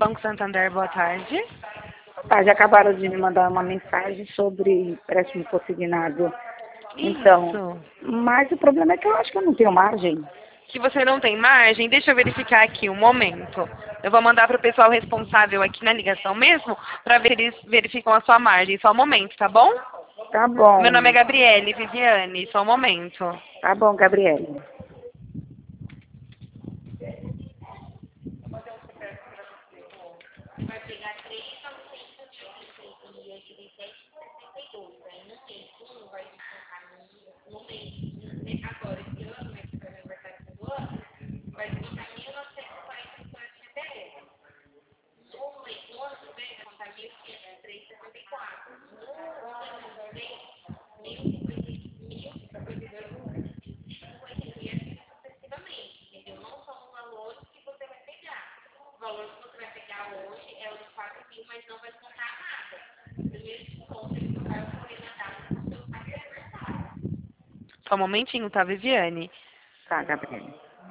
Banco Santander, boa tarde. Tá, já acabaram de me mandar uma mensagem sobre empréstimo consignado. Então, Isso. mas o problema é que eu acho que eu não tenho margem. Que você não tem margem, deixa eu verificar aqui um momento. Eu vou mandar para o pessoal responsável aqui na ligação mesmo, para ver se eles verificam a sua margem. Só um momento, tá bom? Tá bom. Meu nome é Gabriele Viviane, só um momento. Tá bom, Gabriele. Só um momentinho, tá, Viviane? Tá, Gabriele.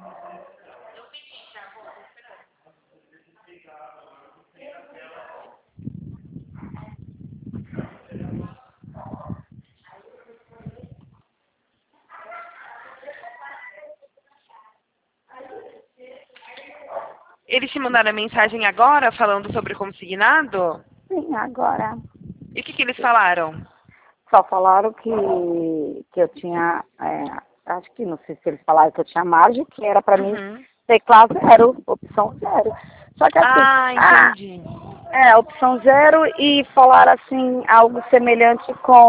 Eles te mandaram a mensagem agora falando sobre o consignado? Sim, agora. E o que eles falaram? Só falaram que eu tinha, acho que não sei se eles falaram que eu tinha margem, que era pra mim Uhum. teclar zero, opção zero. Só que assim, Entendi. opção zero e falaram assim, algo semelhante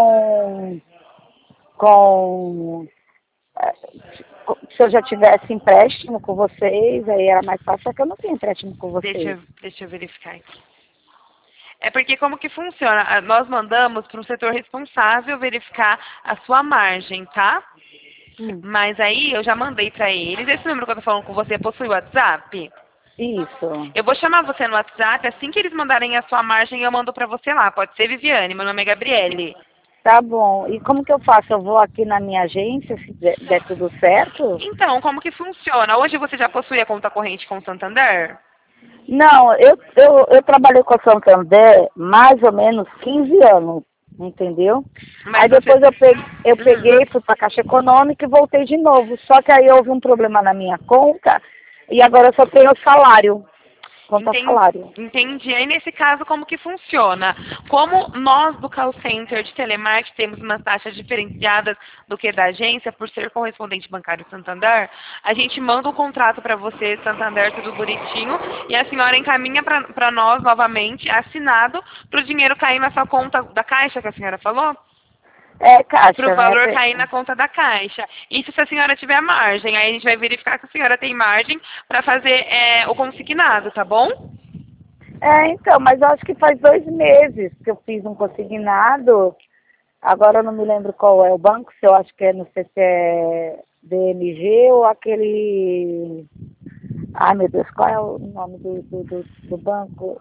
com se eu já tivesse empréstimo com vocês, aí era mais fácil, só que eu não tenho empréstimo com vocês. Deixa eu verificar aqui. É porque como que funciona? Nós mandamos para o setor responsável verificar a sua margem, tá? Mas aí eu já mandei para eles. Esse número que eu tô falando com você possui WhatsApp? Isso. Eu vou chamar você no WhatsApp. Assim que eles mandarem a sua margem, eu mando para você lá. Pode ser, Viviane. Meu nome é Gabriele. Tá bom. E como que eu faço? Eu vou aqui na minha agência, se der tudo certo? Então, como que funciona? Hoje você já possui a conta corrente com o Santander? Não, eu trabalhei com a Santander mais ou menos 15 anos, entendeu? Mas Aí depois eu peguei, fui para a Caixa Econômica e voltei de novo. Só que aí houve um problema na minha conta e agora eu só tenho o salário, conta salário. Entendi. Aí, nesse caso, como que funciona? Como nós do call center de telemarketing temos umas taxas diferenciadas do que da agência, por ser correspondente bancário Santander, a gente manda um contrato para você, Santander, tudo bonitinho, e a senhora encaminha para nós novamente, assinado, para o dinheiro cair na sua conta da Caixa, que a senhora falou? É Caixa, Para o né? valor cair na conta da Caixa. Isso se a senhora tiver margem. Aí a gente vai verificar se a senhora tem margem para fazer o consignado, tá bom? Então, mas eu acho que faz 2 meses que eu fiz um consignado. Agora eu não me lembro qual é o banco, se eu acho que não sei se é BMG ou aquele. Ai meu Deus, qual é o nome do banco?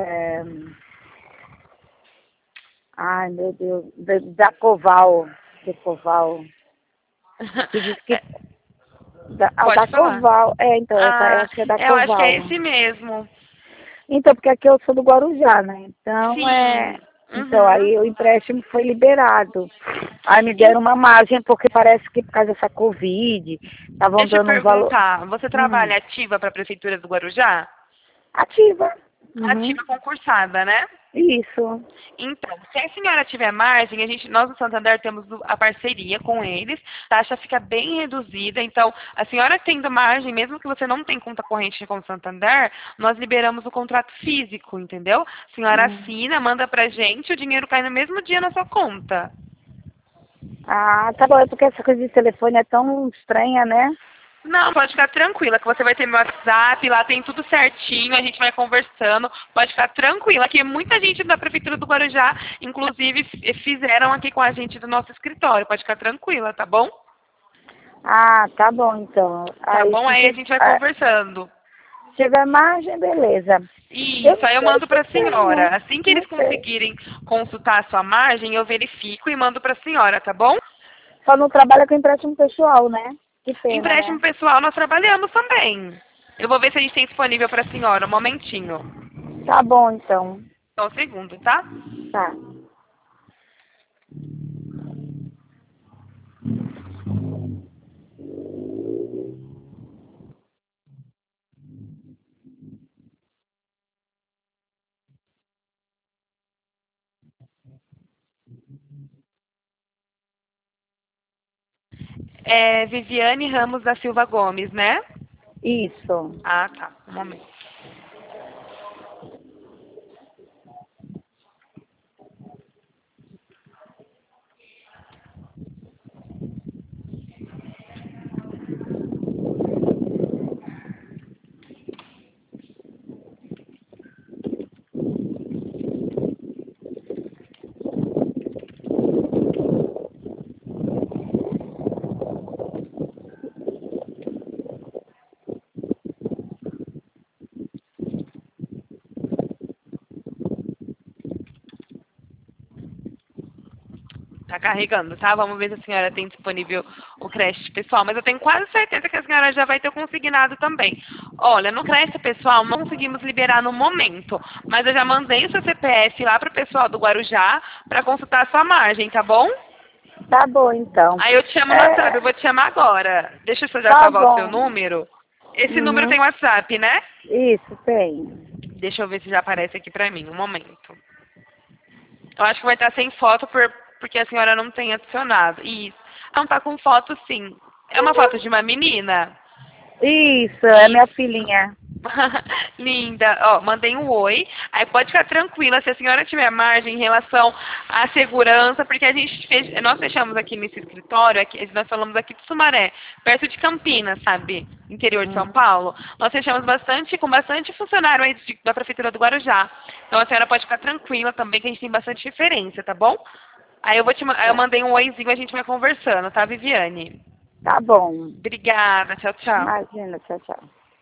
Ai meu Deus, da Coval. De Coval. Que diz que. Pode Da falar. Coval. Então, eu acho que é da Eu acho que Coval. é esse mesmo. Então, porque aqui eu sou do Guarujá, né? Então, Sim. então Uhum. aí o empréstimo foi liberado. Aí me deram uma margem, porque parece que por causa dessa Covid, estavam Deixa eu dando um valor perguntar, você trabalha ativa para a Prefeitura do Guarujá? ativa. Uhum. Ativa concursada, né? Isso. Então, se a senhora tiver margem, nós no Santander temos a parceria com eles, a taxa fica bem reduzida. Então, a senhora tendo margem, mesmo que você não tenha conta corrente com o Santander, nós liberamos o contrato físico, entendeu? A senhora assina, manda pra gente, o dinheiro cai no mesmo dia na sua conta. Ah, tá bom, é porque essa coisa de telefone é tão estranha, né? Não, pode ficar tranquila, que você vai ter meu WhatsApp, lá tem tudo certinho, a gente vai conversando, pode ficar tranquila, que muita gente da Prefeitura do Guarujá, inclusive, fizeram aqui com a gente do nosso escritório, pode ficar tranquila, tá bom? Ah, tá bom então. Tá bom? Aí a gente vai conversando. Se tiver margem, beleza. Isso, aí eu mando pra senhora. Tenho, Assim que não eles sei. conseguirem consultar a sua margem, eu verifico e mando pra senhora, tá bom? Só não trabalha com empréstimo pessoal, né? Que pena, Empréstimo né? pessoal nós trabalhamos também. Eu vou ver se a gente tem disponível pra senhora, um momentinho. Tá bom, então. Só um segundo, tá? Tá. É Viviane Ramos da Silva Gomes, né? Isso. Ah, tá. Um momento. Tá carregando, tá? Vamos ver se a senhora tem disponível o crédito pessoal. Mas eu tenho quase certeza que a senhora já vai ter consignado também. Olha, no crédito pessoal não conseguimos liberar no momento. Mas eu já mandei o seu CPF lá pro pessoal do Guarujá para consultar a sua margem, tá bom? Tá bom, então. Aí eu te chamo no WhatsApp, eu vou te chamar agora. Deixa eu já Tá salvar o seu bom. número. Esse número Uhum. tem WhatsApp, né? Isso, tem. Deixa eu ver se já aparece aqui pra mim, um momento. Eu acho que vai estar sem foto porque a senhora não tem adicionado. Isso. Não tá com foto, sim. É uma foto de uma menina? Isso, é minha filhinha. Linda. Ó, mandei um oi. Aí pode ficar tranquila se a senhora tiver margem em relação à segurança, porque a gente fez, nós fechamos aqui nesse escritório, aqui, nós falamos aqui de Sumaré, perto de Campinas, sabe? Interior de São Paulo. Nós fechamos com bastante funcionário aí da Prefeitura do Guarujá. Então a senhora pode ficar tranquila também, que a gente tem bastante referência, tá bom? Aí eu Tá. mandei um oizinho, a gente vai conversando, tá, Viviane? Tá bom. Obrigada, tchau, tchau. Imagina, tchau, tchau.